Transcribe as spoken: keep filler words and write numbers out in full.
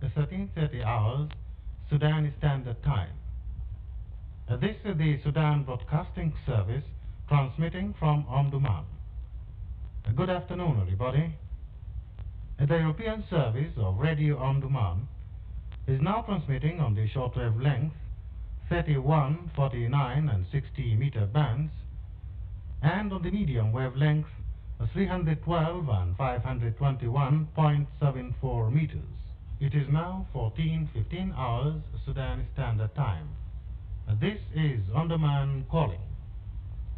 thirteen thirty hours, Sudan Standard Time. Uh, This is the Sudan Broadcasting Service transmitting from Omdurman. Uh, Good afternoon, everybody. Uh, The European service of Radio Omdurman is now transmitting on the shortwave length thirty-one, forty-nine, and sixty meter bands, and on the medium wavelength uh, three hundred twelve and five hundred twenty-one point seven four meters. It is now fourteen fifteen hours Sudan Standard Time. Uh, This is Omdurman calling.